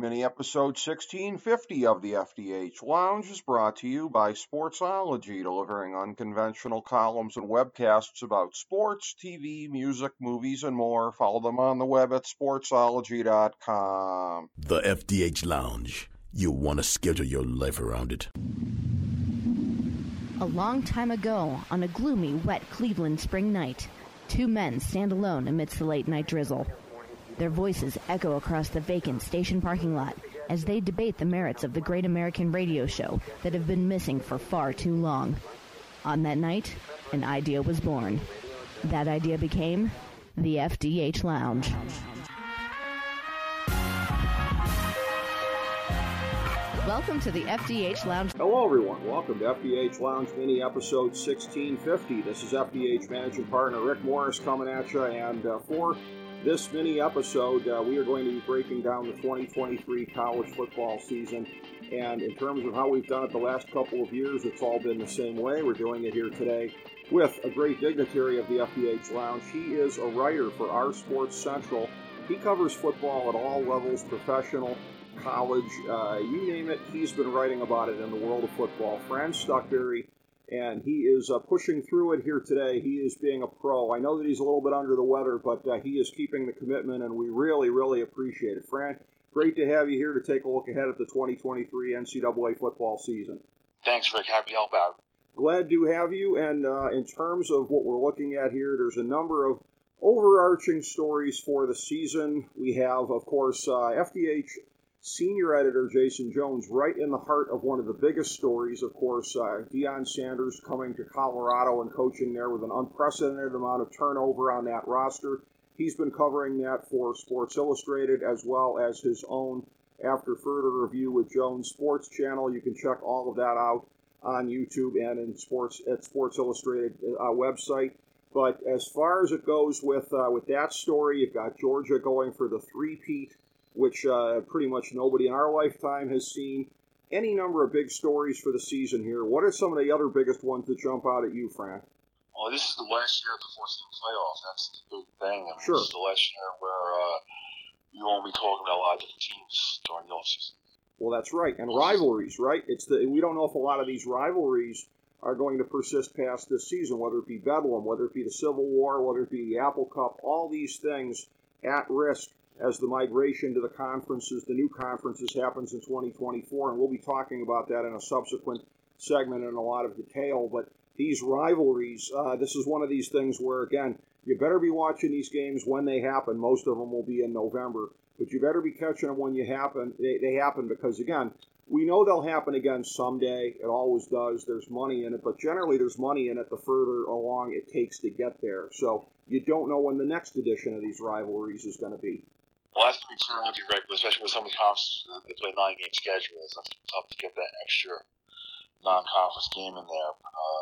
Mini episode 1650 of the FDH Lounge is brought to you by Sportsology, delivering unconventional columns and webcasts about sports, TV, music, movies, and more. Follow them on the web at sportsology.com. The FDH Lounge. You'll want to schedule your life around it. A long time ago, on a gloomy, wet Cleveland spring night, two men stand alone amidst the late-night drizzle. Their voices echo across the vacant station parking lot as they debate the merits of the great American radio show that have been missing for far too long. On that night, an idea was born. That idea became the FDH Lounge. Welcome to the FDH Lounge. Hello, everyone. Welcome to FDH Lounge Mini Episode 1650. This is FDH Managing Partner Rick Morris coming at you, and for this mini episode, we are going to be breaking down the 2023 college football season. And in terms of how we've done it the last couple of years, it's all been the same way. We're doing it here today with a great dignitary of the FDH Lounge. He is a writer for Our Sports Central. He covers football at all levels, professional, college, you name it. He's been writing about it in the world of football. Fran Stuckberry. And he is pushing through it here today. He is being a pro. I know that he's a little bit under the weather, but he is keeping the commitment, and we really, really appreciate it. Fran, great to have you here to take a look ahead at the 2023 NCAA football season. Thanks, Rick. Happy to help out. Glad to have you. And in terms of what we're looking at here, there's a number of overarching stories for the season. We have, of course, FDH Senior Editor Jason Jones right in the heart of one of the biggest stories, of course, Deion Sanders coming to Colorado and coaching there with an unprecedented amount of turnover on that roster. He's been covering that for Sports Illustrated as well as his own After Further Review with Jones Sports channel. You can check all of that out on YouTube and in Sports Illustrated website. But as far as it goes with that story, you've got Georgia going for the three-peat, which pretty much nobody in our lifetime has seen. Any number of big stories for the season here. What are some of the other biggest ones that jump out at you, Frank? Well, this is the last year of the four-team playoff. That's the big thing. I mean, sure. This is the last year where you won't be talking about a lot of different teams during the offseason. Well, that's right. And rivalries, right? We don't know if a lot of these rivalries are going to persist past this season, whether it be Bedlam, whether it be the Civil War, whether it be the Apple Cup, all these things at risk as the migration to the conferences, the new conferences, happens in 2024, and we'll be talking about that in a subsequent segment in a lot of detail. But these rivalries, this is one of these things where, again, you better be watching these games when they happen. Most of them will be in November, but you better be catching them when they happen because, again, we know they'll happen again someday. It always does. There's money in it, but generally there's money in it the further along it takes to get there. So you don't know when the next edition of these rivalries is going to be. Well, that's going to be true with you, Rick, especially with some of the conferences that play 9-game schedules. It's tough to get that extra non-conference game in there.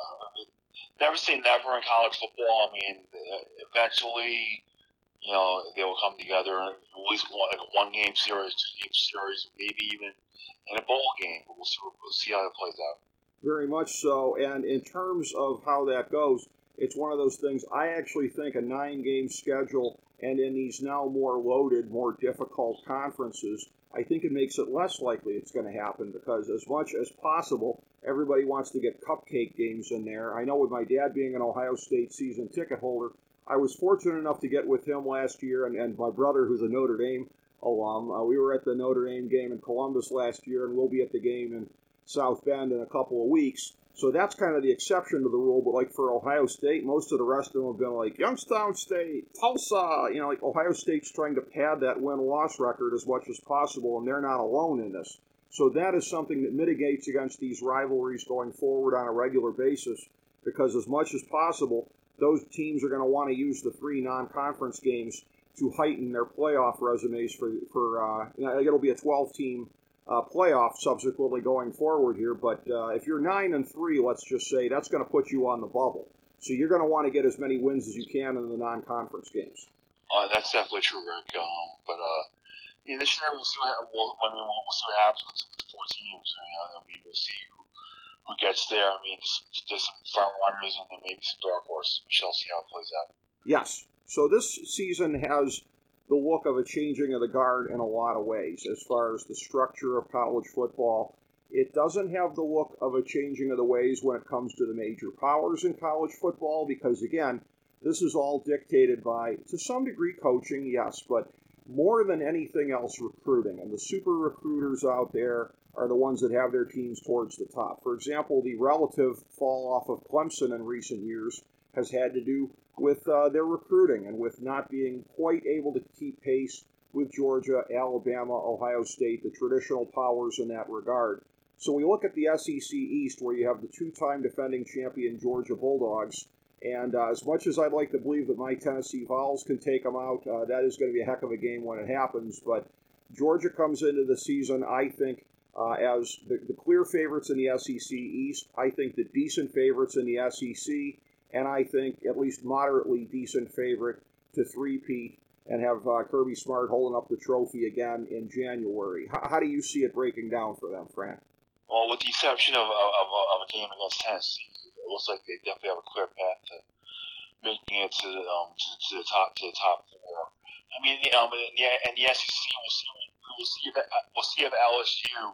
Never say never in college football. I mean, eventually, they will come together and at least like a one-game series, two-game series, maybe even in a bowl game. But we'll see how it plays out. Very much so. And in terms of how that goes, it's one of those things. I actually think a 9-game schedule, and in these now more loaded, more difficult conferences, I think it makes it less likely it's going to happen because as much as possible, everybody wants to get cupcake games in there. I know with my dad being an Ohio State season ticket holder, I was fortunate enough to get with him last year, and my brother, who's a Notre Dame alum, we were at the Notre Dame game in Columbus last year, and we'll be at the game in South Bend in a couple of weeks. So that's kind of the exception to the rule, but like for Ohio State, most of the rest of them have been like Youngstown State, Tulsa, like Ohio State's trying to pad that win-loss record as much as possible, and they're not alone in this. So that is something that mitigates against these rivalries going forward on a regular basis, because as much as possible, those teams are going to want to use the 3 non-conference games to heighten their playoff resumes for it'll be a 12-team playoff subsequently going forward here, but if you're 9-3, let's just say, that's going to put you on the bubble. So you're going to want to get as many wins as you can in the non-conference games. That's definitely true, Rick. But this year we'll see what happens with the 4 teams. We'll see who gets there. I mean, there's some front runners and then maybe some dark horses. We shall see how it plays out. Yes. So this season has the look of a changing of the guard in a lot of ways as far as the structure of college football. It doesn't have the look of a changing of the ways when it comes to the major powers in college football because, again, this is all dictated by, to some degree, coaching, yes, but more than anything else, recruiting. And the super recruiters out there are the ones that have their teams towards the top. For example, the relative fall off of Clemson in recent years has had to do with their recruiting and with not being quite able to keep pace with Georgia, Alabama, Ohio State, the traditional powers in that regard. So we look at the SEC East, where you have the two-time defending champion Georgia Bulldogs, and as much as I'd like to believe that my Tennessee Vols can take them out, that is going to be a heck of a game when it happens. But Georgia comes into the season, I think, as the clear favorites in the SEC East. I think the decent favorites in the SEC, and I think at least moderately decent favorite to three-peat and have Kirby Smart holding up the trophy again in January. How do you see it breaking down for them, Frank? Well, with the exception of a game against Tennessee, it looks like they definitely have a clear path to making it to the top four. I mean, and the SEC, we'll see if LSU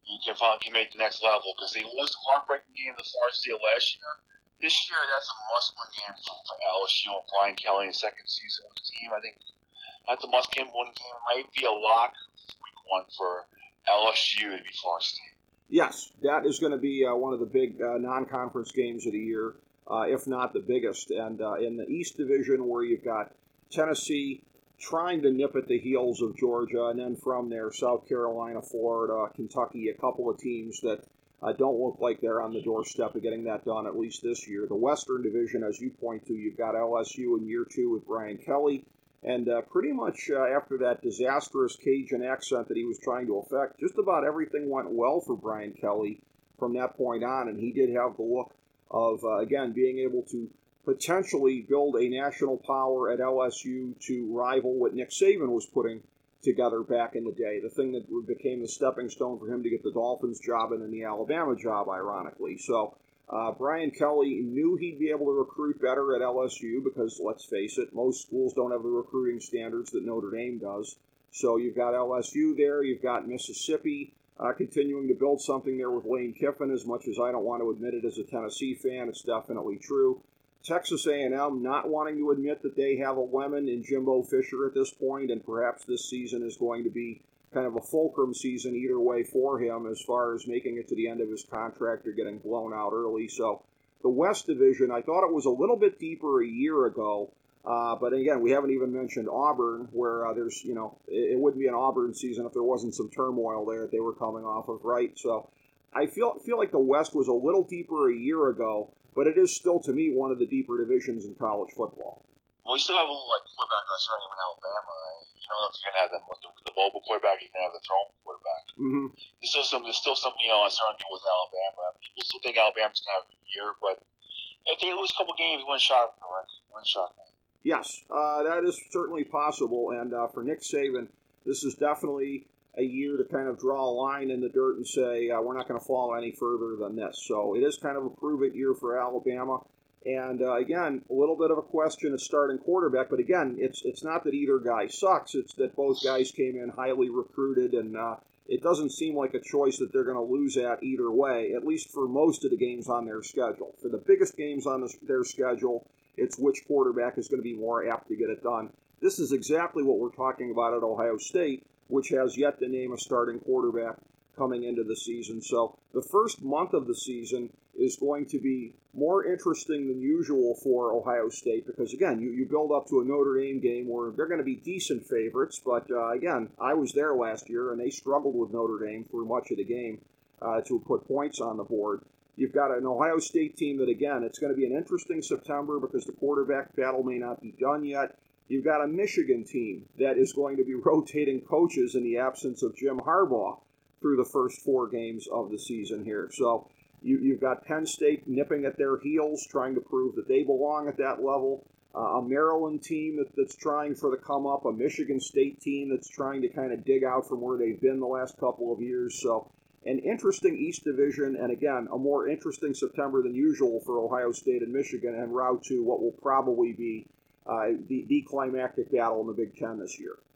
can make the next level because they lost a heartbreaking game to Florida State last year. This year, that's a must-win game for LSU and Brian Kelly in the second season of the team. I think that's a must-win game. It might be a lock week one for LSU to be Florida State. Yes, that is going to be one of the big non-conference games of the year, if not the biggest. And in the East Division, where you've got Tennessee trying to nip at the heels of Georgia, and then from there, South Carolina, Florida, Kentucky, a couple of teams that don't look like they're on the doorstep of getting that done, at least this year. The Western Division, as you point to, you've got LSU in year two with Brian Kelly. And pretty much after that disastrous Cajun accent that he was trying to affect, just about everything went well for Brian Kelly from that point on. And he did have the look of, again, being able to potentially build a national power at LSU to rival what Nick Saban was putting together back in the day, the thing that became the stepping stone for him to get the Dolphins job and then the Alabama job, ironically. So Brian Kelly knew he'd be able to recruit better at LSU because, let's face it, most schools don't have the recruiting standards that Notre Dame does. So you've got LSU there, you've got Mississippi continuing to build something there with Lane Kiffin. As much as I don't want to admit it as a Tennessee fan, it's definitely true. Texas A&M not wanting to admit that they have a lemon in Jimbo Fisher at this point, and perhaps this season is going to be kind of a fulcrum season either way for him as far as making it to the end of his contract or getting blown out early. So the West Division, I thought it was a little bit deeper a year ago, but again, we haven't even mentioned Auburn, where there's, it wouldn't be an Auburn season if there wasn't some turmoil there that they were coming off of, right? So I feel like the West was a little deeper a year ago, but it is still, to me, one of the deeper divisions in college football. Well, you still have a little quarterback uncertainty in Alabama. You don't know if you're gonna have them with the mobile quarterback. You can have the throwing quarterback. Mm-hmm. There's still some uncertainty with Alabama. People still think Alabama's gonna have a good year, but if they lose a couple games, one shot. Yes, that is certainly possible. And for Nick Saban, this is definitely a year to kind of draw a line in the dirt and say we're not going to fall any further than this. So it is kind of a prove-it year for Alabama. And again, a little bit of a question of starting quarterback, but again, it's not that either guy sucks. It's that both guys came in highly recruited, and it doesn't seem like a choice that they're going to lose at either way, at least for most of the games on their schedule. For the biggest games on their schedule, it's which quarterback is going to be more apt to get it done. This is exactly what we're talking about at Ohio State, which has yet to name a starting quarterback coming into the season. So the first month of the season is going to be more interesting than usual for Ohio State because, again, you build up to a Notre Dame game where they're going to be decent favorites. But, again, I was there last year, and they struggled with Notre Dame through much of the game to put points on the board. You've got an Ohio State team that, again, it's going to be an interesting September because the quarterback battle may not be done yet. You've got a Michigan team that is going to be rotating coaches in the absence of Jim Harbaugh through the first 4 games of the season here. So you've got Penn State nipping at their heels, trying to prove that they belong at that level. A Maryland team that's trying for the come-up. A Michigan State team that's trying to kind of dig out from where they've been the last couple of years. So an interesting East Division, and again, a more interesting September than usual for Ohio State and Michigan, en route to what will probably be the climactic battle in the Big Ten this year.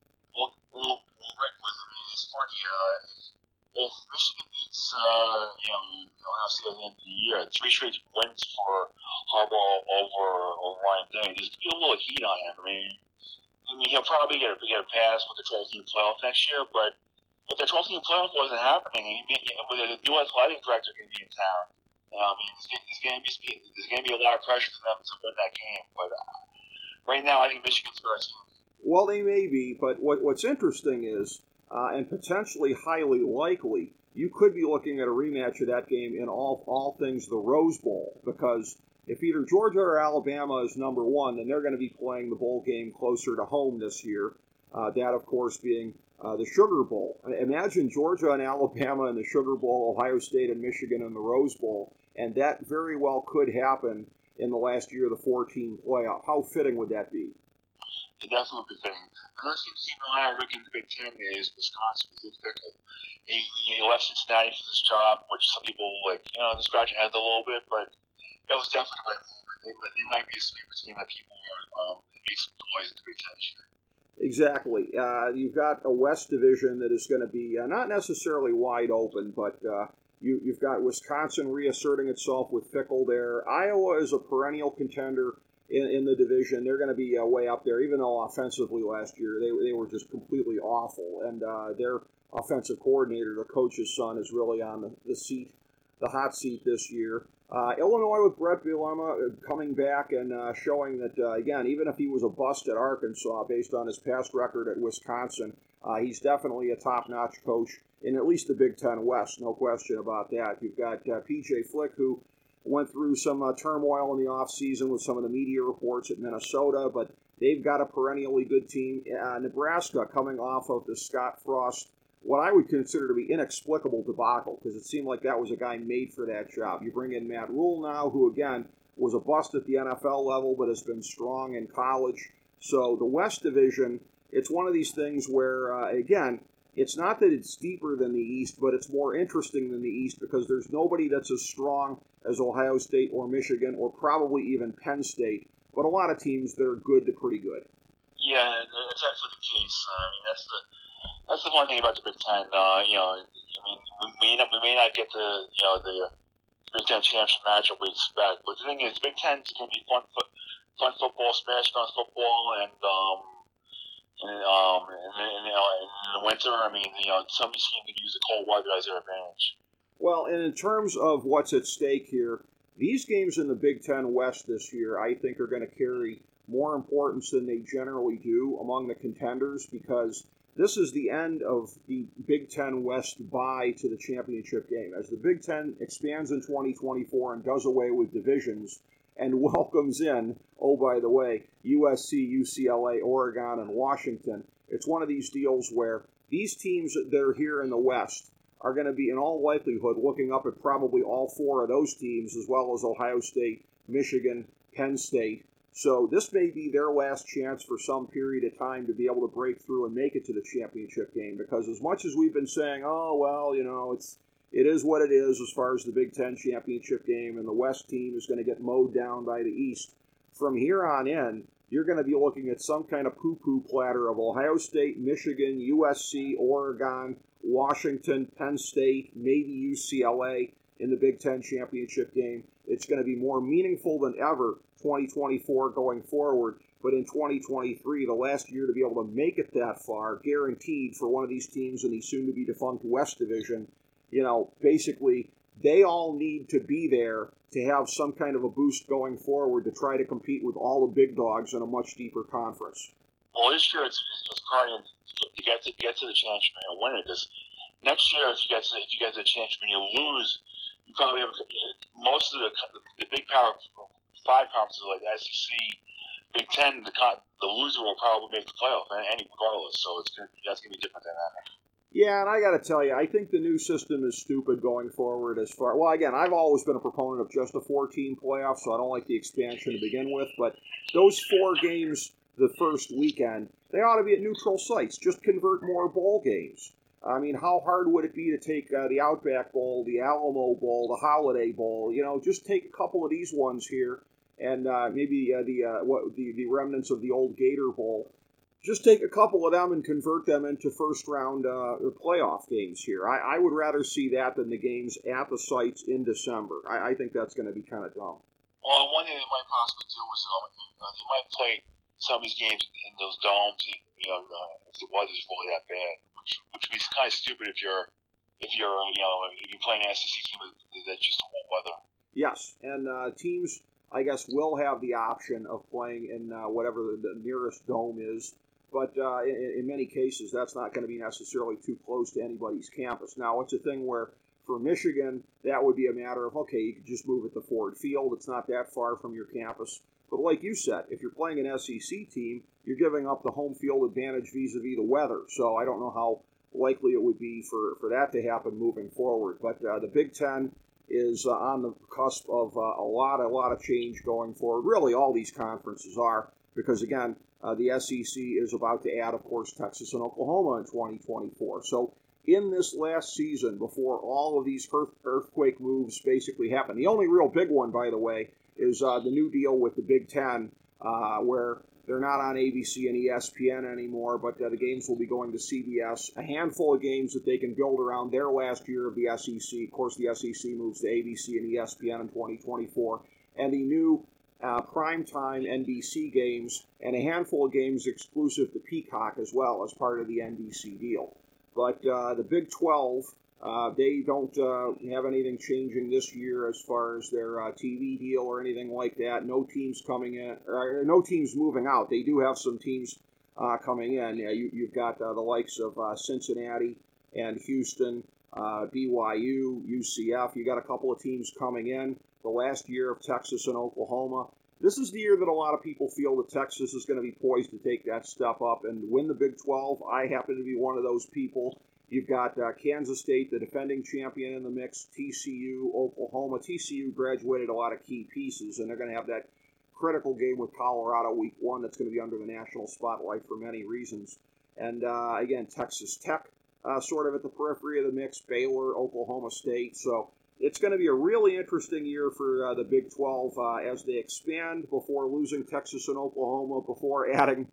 if Michigan beats, Ohio State at the end of the year, 3 straight wins for Harbaugh over Ryan Day, there's going to be a little heat on him. I mean, he'll probably get a pass with the 12-team playoff next year, but if the 12-team playoff wasn't happening, with a new athletic director going to be in town, there's going to be a lot of pressure for them to win that game. But right now, I think Michigan's the best team. Well, they may be, but what's interesting is, and potentially highly likely, you could be looking at a rematch of that game in all things the Rose Bowl, because if either Georgia or Alabama is number one, then they're going to be playing the bowl game closer to home this year. That, of course, being the Sugar Bowl. Imagine Georgia and Alabama in the Sugar Bowl, Ohio State and Michigan in the Rose Bowl, and that very well could happen in the last year of the 4-team playoff. How fitting would that be? It definitely would be fitting. Another team seeing a lot of Rick in the Big Ten is Wisconsin. He left Cincinnati for this job, which some people scratch their heads a little bit, but that was definitely the right move. They might be a sleeper team that people are make some noise in the Big Ten this year. Exactly. You've got a West Division that is going to be not necessarily wide open, but you've got Wisconsin reasserting itself with Fickle there. Iowa is a perennial contender in the division. They're going to be way up there, even though offensively last year they were just completely awful. And their offensive coordinator, the coach's son, is really on the hot seat this year. Illinois with Brett Bielema coming back and showing that, again, even if he was a bust at Arkansas based on his past record at Wisconsin, he's definitely a top-notch coach in at least the Big Ten West, no question about that. You've got P.J. Flick, who went through some turmoil in the offseason with some of the media reports at Minnesota, but they've got a perennially good team. Nebraska coming off of the Scott Frost, what I would consider to be inexplicable debacle, because it seemed like that was a guy made for that job. You bring in Matt Rule now, who, again, was a bust at the NFL level, but has been strong in college. So the West Division, it's one of these things where, again, it's not that it's deeper than the East, but it's more interesting than the East because there's nobody that's as strong as Ohio State or Michigan or probably even Penn State, but a lot of teams that are good to pretty good. Yeah, that's actually the case. I mean, that's the one thing about the Big Ten. We may not get the Big Ten championship matchup we expect, but the thing is, Big Ten is going to be fun football, smash on football, and in the winter, some teams can use the cold weather as their advantage. Well, and in terms of what's at stake here, these games in the Big Ten West this year, I think, are going to carry more importance than they generally do among the contenders because this is the end of the Big Ten West bye to the championship game. As the Big Ten expands in 2024 and does away with divisions and welcomes in, oh, by the way, USC, UCLA, Oregon, and Washington, it's one of these deals where these teams that are here in the West are going to be, in all likelihood, looking up at probably all 4 of those teams, as well as Ohio State, Michigan, Penn State. So this may be their last chance for some period of time to be able to break through and make it to the championship game, because as much as we've been saying, oh, well, it is what it is as far as the Big Ten championship game, and the West team is going to get mowed down by the East. From here on in, you're going to be looking at some kind of poo-poo platter of Ohio State, Michigan, USC, Oregon, Washington, Penn State, maybe UCLA in the Big Ten championship game. It's going to be more meaningful than ever 2024 going forward, but in 2023, the last year to be able to make it that far, guaranteed for one of these teams in the soon-to-be defunct West Division, basically they all need to be there to have some kind of a boost going forward to try to compete with all the big dogs in a much deeper conference. Well, this year it's probably to get to the championship and win it. Because next year, if you get to the championship and you lose, you probably have most of the big Power 5 conferences like the SEC, Big Ten. The loser will probably make the playoff, regardless. So that's going to be different than that. Yeah, and I got to tell you, I think the new system is stupid going forward well, again, I've always been a proponent of just a 4-team playoff, so I don't like the expansion to begin with, but those 4 games the first weekend, they ought to be at neutral sites. Just convert more bowl games. I mean, how hard would it be to take the Outback Bowl, the Alamo Bowl, the Holiday Bowl, just take a couple of these ones here, and maybe the remnants of the old Gator Bowl. just take a couple of them and convert them into first-round playoff games here. I would rather see that than the games at the sites in December. I think that's going to be kind of dumb. Well, one thing they might possibly do is they might play some of these games in those domes, if the weather's really that bad, which would be kind of stupid if you're playing an SEC team that's just warm weather. Yes, and teams, I guess, will have the option of playing in whatever the nearest dome is, but in many cases, that's not going to be necessarily too close to anybody's campus. Now, it's a thing where for Michigan, that would be a matter of, okay, you could just move it to Ford Field. It's not that far from your campus. But like you said, if you're playing an SEC team, you're giving up the home field advantage vis-a-vis the weather. So I don't know how likely it would be for that to happen moving forward. But the Big Ten is on the cusp of a lot of change going forward. Really, all these conferences are, because, again, the SEC is about to add, of course, Texas and Oklahoma in 2024. So in this last season, before all of these earthquake moves basically happen, the only real big one, by the way, is the new deal with the Big Ten, where they're not on ABC and ESPN anymore, but the games will be going to CBS. A handful of games that they can build around their last year of the SEC. Of course, the SEC moves to ABC and ESPN in 2024. And the new primetime NBC games, and a handful of games exclusive to Peacock as well as part of the NBC deal. But the Big 12, they don't have anything changing this year as far as their TV deal or anything like that. No teams coming in, or no teams moving out. They do have some teams coming in. You've got the likes of Cincinnati and Houston, BYU, UCF. You got a couple of teams coming in. The last year of Texas and Oklahoma. This is the year that a lot of people feel that Texas is going to be poised to take that step up and win the Big 12. I happen to be one of those people. You've got Kansas State, the defending champion, in the mix, TCU, Oklahoma. TCU graduated a lot of key pieces, and they're going to have that critical game with Colorado week 1 that's going to be under the national spotlight for many reasons. And, again, Texas Tech sort of at the periphery of the mix, Baylor, Oklahoma State. So it's going to be a really interesting year for the Big 12 as they expand before losing Texas and Oklahoma, before adding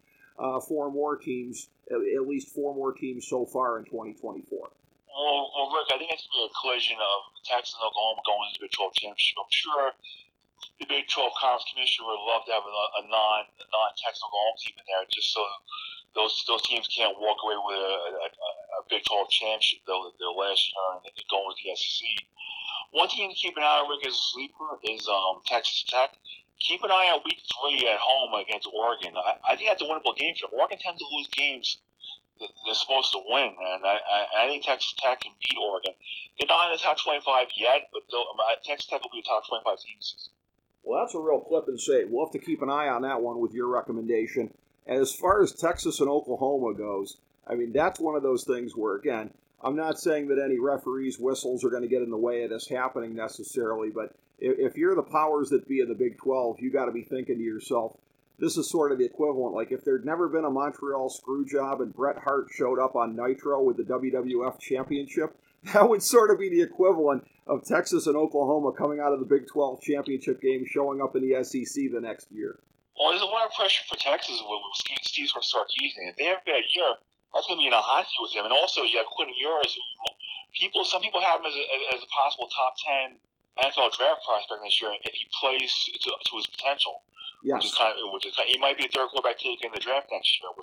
4 more teams, at least 4 more teams so far in 2024. Well, Rick, I think it's going to be a collision of Texas and Oklahoma going into the Big 12 championship. I'm sure the Big 12 Conference Commissioner would love to have a non-Texas Oklahoma team in there, just so those teams can't walk away with a Big 12 championship their last year and go with the SEC. One team to keep an eye on, Rick, as a sleeper is Texas Tech. Keep an eye on week 3 at home against Oregon. I think that's a winnable game for them. Oregon tends to lose games that they're supposed to win, and I think Texas Tech can beat Oregon. They're not in the top 25 yet, but Texas Tech will be a top 25 team this season. Well, that's a real clip and save. We'll have to keep an eye on that one with your recommendation. And as far as Texas and Oklahoma goes, I mean, that's one of those things where, again, I'm not saying that any referees' whistles are going to get in the way of this happening necessarily, but if you're the powers that be in the Big 12, you got to be thinking to yourself, this is sort of the equivalent. Like if there'd never been a Montreal screw job and Bret Hart showed up on Nitro with the WWF Championship, that would sort of be the equivalent of Texas and Oklahoma coming out of the Big 12 championship game showing up in the SEC the next year. Well, there's a lot of pressure for Texas with Steve Sarkisian. If they have a bad year, that's going to be in a hot seat with him. And also, you have Quentin Ewers. Some people have him as a possible top 10 NFL draft prospect this year if he plays to his potential. Yes. Which is he might be the third quarterback taken in the draft next year,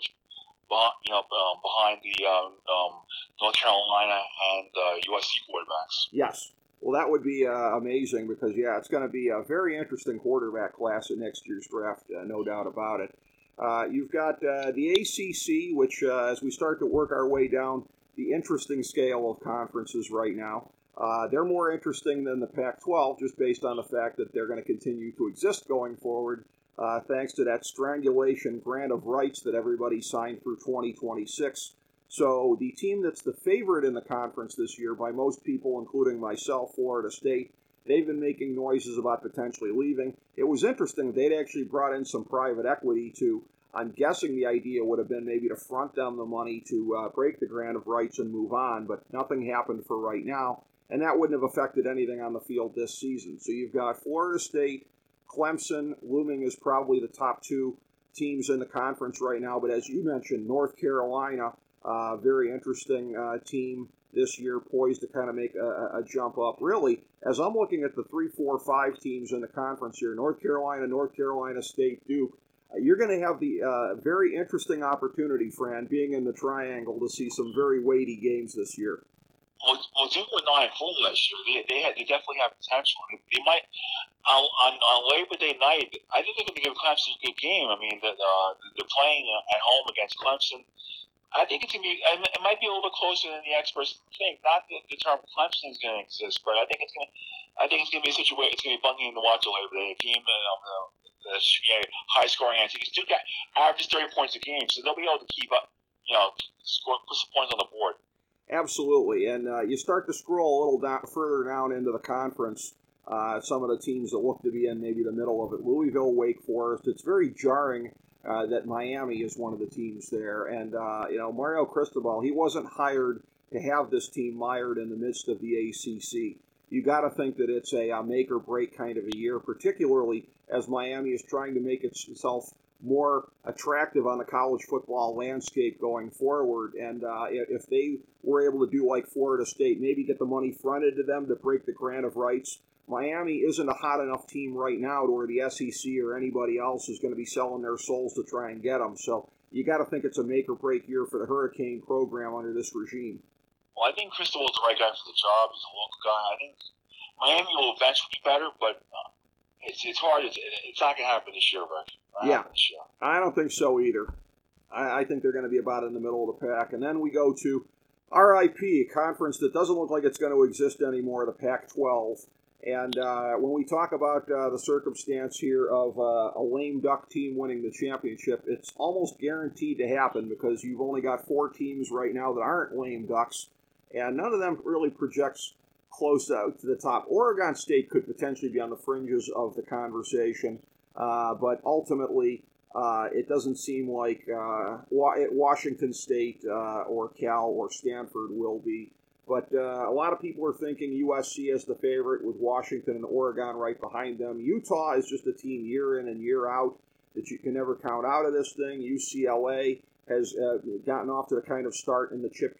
behind the North Carolina and USC quarterbacks. Yes. Well, that would be amazing because, it's going to be a very interesting quarterback class at next year's draft, no doubt about it. You've got the ACC, which, as we start to work our way down the interesting scale of conferences right now, they're more interesting than the Pac-12 just based on the fact that they're going to continue to exist going forward thanks to that strangulation grant of rights that everybody signed through 2026. So the team that's the favorite in the conference this year by most people, including myself, Florida State, they've been making noises about potentially leaving. It was interesting. They'd actually brought in some private equity to, I'm guessing the idea would have been maybe to front them the money to break the grant of rights and move on, but nothing happened for right now, and that wouldn't have affected anything on the field this season. So you've got Florida State, Clemson looming as probably the top 2 teams in the conference right now. But as you mentioned, North Carolina, very interesting team this year, poised to kind of make a jump up. Really, as I'm looking at the 3, 4, 5 teams in the conference here, North Carolina State, Duke, you're going to have the very interesting opportunity, Fran, being in the triangle, to see some very weighty games this year. Well, Duke were 9-4 last year. They definitely have potential. They might on Labor Day night. I think they're going to give Clemson a good game. I mean, they're playing at home against Clemson. I think it's going to be. It might be a little bit closer than the experts think. Not that the term Clemson is going to exist, but I think it's going to be a situation. It's going to be bunking to watch a Labor Day game. The high scoring antics. Duke averages 30 points a game, so they'll be able to keep up. Put some points on the board. Absolutely, and you start to scroll a little further down into the conference. Some of the teams that look to be in maybe the middle of it. Louisville, Wake Forest. It's very jarring that Miami is one of the teams there. And, Mario Cristobal, he wasn't hired to have this team mired in the midst of the ACC. You got to think that it's a make or break kind of a year, particularly as Miami is trying to make itself more attractive on the college football landscape going forward. And if they were able to do like Florida State, maybe get the money fronted to them to break the grant of rights, Miami isn't a hot enough team right now to where the SEC or anybody else is going to be selling their souls to try and get them. So you got to think it's a make or break year for the Hurricane program under this regime. Well, I think Cristobal is the right guy for the job. He's a local guy. I think Miami will eventually be better, but it's hard. It's not going to happen this year, Rick. Yeah, I don't think so either. I think they're going to be about in the middle of the pack. And then we go to RIP, a conference that doesn't look like it's going to exist anymore, the Pac-12. And when we talk about the circumstance here of a lame duck team winning the championship, it's almost guaranteed to happen because you've only got 4 teams right now that aren't lame ducks, and none of them really projects close out to the top. Oregon State could potentially be on the fringes of the conversation, but ultimately it doesn't seem like Washington State or Cal or Stanford will be. But a lot of people are thinking USC as the favorite with Washington and Oregon right behind them. Utah is just a team year in and year out that you can never count out of this thing. UCLA has gotten off to the kind of start in the Chip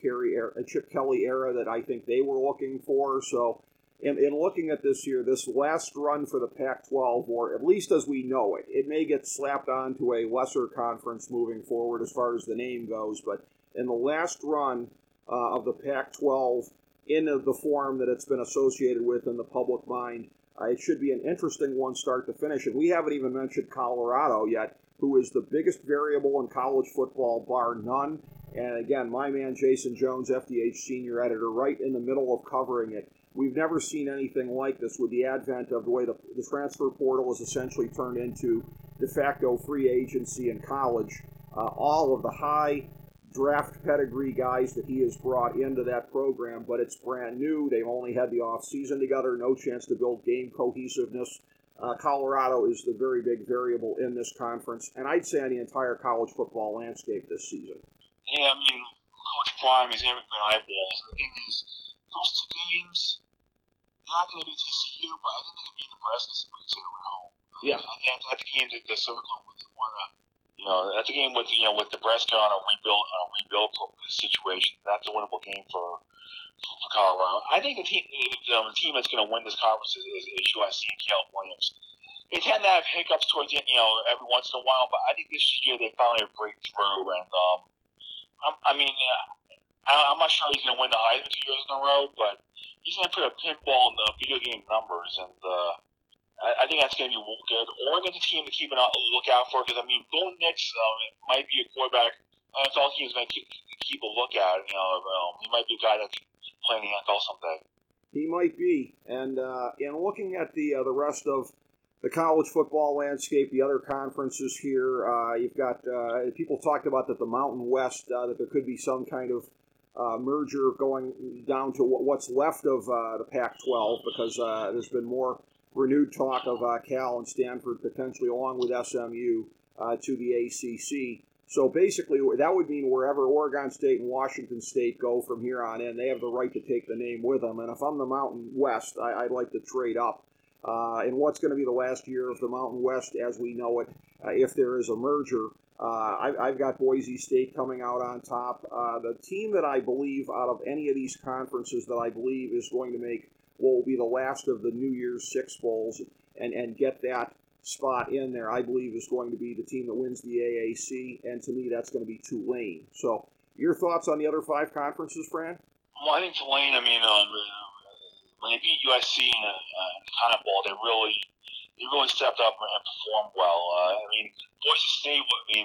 Kelly era that I think they were looking for. So in looking at this year, this last run for the Pac-12, or at least as we know it, it may get slapped onto a lesser conference moving forward as far as the name goes. But in the last run of the Pac-12 in the form that it's been associated with in the public mind, it should be an interesting one start to finish. And we haven't even mentioned Colorado yet, who is the biggest variable in college football, bar none. And again, my man Jason Jones, FDH senior editor, right in the middle of covering it. We've never seen anything like this with the advent of the way the transfer portal is essentially turned into de facto free agency in college. All of the high draft pedigree guys that he has brought into that program, but it's brand new. They've only had the off-season together, no chance to build game cohesiveness. Colorado is the very big variable in this conference, and I'd say on the entire college football landscape this season. Yeah, I mean, Coach Prime is everything eyeballs. The thing is, those 2 games, they're not going to be TCU, but I think they can be Nebraska some weeks at home. Yeah. I think that's the game that the circle with the one. That's a game with Nebraska on a rebuild situation. That's a winnable game for Colorado. I think the team that's going to win this conference is USC and Caleb Williams. They tend to have hiccups towards the end, every once in a while, but I think this year they finally break through. And I'm not sure he's going to win the Heisman 2 years in a row, but he's going to put a pinball in the video game numbers, and I think that's going to be good. Oregon's a team to keep a lookout for because, Bo Nix might be a quarterback NFL team's going to keep a lookout. He might be a guy that can play in the NFL someday. He might be. And in looking at the rest of the college football landscape, the other conferences here, you've got people talked about that the Mountain West, that there could be some kind of merger going down to what's left of the Pac-12 because there's been more renewed talk of Cal and Stanford potentially along with SMU to the ACC. So basically that would mean wherever Oregon State and Washington State go from here on in, they have the right to take the name with them. And if I'm the Mountain West, I'd like to trade up. in what's going to be the last year of the Mountain West as we know it, if there is a merger. I've got Boise State coming out on top. The team that I believe out of any of these conferences that I believe is going to make what will be the last of the New Year's Six Bowls and get that spot in there, I believe is going to be the team that wins the AAC, and to me that's going to be Tulane. So your thoughts on the other 5 conferences, Fran? Well, I think Tulane, when they beat USC in the Cotton Bowl, they really stepped up and performed well. Boise State,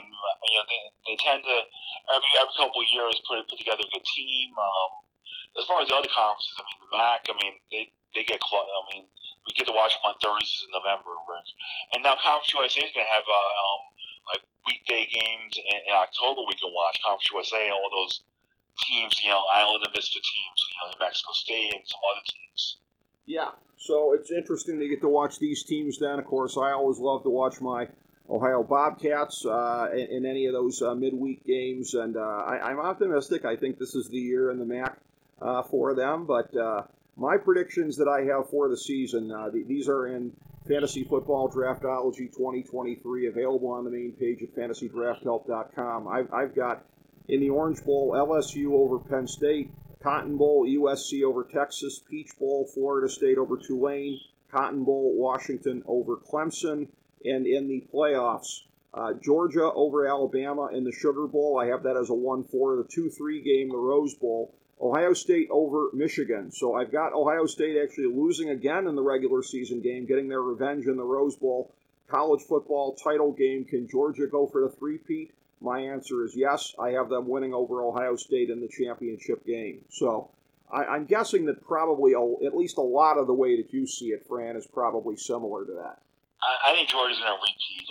they tend to every couple of years put together a good team. As far as the other conferences, the MAC, they get close. We get to watch them on Thursdays in November, and now Conference USA is going to have like weekday games in October. We can watch Conference USA, all those teams, Island and Misfit teams, New Mexico State and some other teams. Yeah, so it's interesting to get to watch these teams then. Of course, I always love to watch my Ohio Bobcats in any of those midweek games, and I'm optimistic. I think this is the year in the MAC for them, but my predictions that I have for the season, these are in Fantasy Football Draftology 2023, available on the main page at fantasydrafthelp.com. I've got in the Orange Bowl, LSU over Penn State, Cotton Bowl, USC over Texas, Peach Bowl, Florida State over Tulane, Cotton Bowl, Washington over Clemson, and in the playoffs, Georgia over Alabama in the Sugar Bowl. I have that as a 1-4. The 2-3 game, the Rose Bowl. Ohio State over Michigan. So I've got Ohio State actually losing again in the regular season game, getting their revenge in the Rose Bowl. College football title game. Can Georgia go for the three-peat? My answer is yes. I have them winning over Ohio State in the championship game. So I'm guessing that probably at least a lot of the way that you see it, Fran, is probably similar to that. I think Georgia's going to repeat.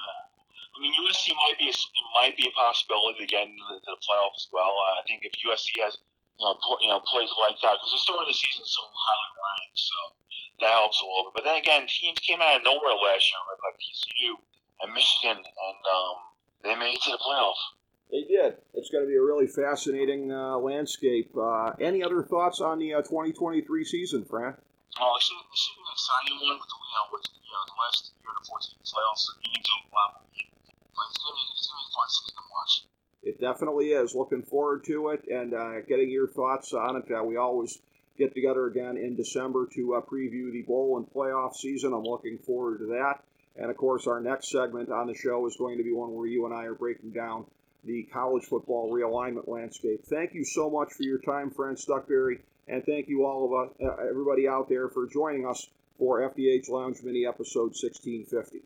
USC might be a possibility to get into the playoffs as well. I think if USC has plays like that, because the start of the season is so highly ranked, so that helps a little bit. But then again, teams came out of nowhere last year, like TCU and Michigan, and they made it to the playoff. They did. It's going to be a really fascinating landscape. Any other thoughts on the 2023 season, Fran? Oh, it should be an exciting one with the last year of the 14 playoffs. You need to it's going to be a fun season to watch. It definitely is. Looking forward to it and getting your thoughts on it. We always get together again in December to preview the bowl and playoff season. I'm looking forward to that. And, of course, our next segment on the show is going to be one where you and I are breaking down the college football realignment landscape. Thank you so much for your time, Fran Stuckberry, and thank you all of us, everybody out there, for joining us for FDH Lounge Mini Episode 1650.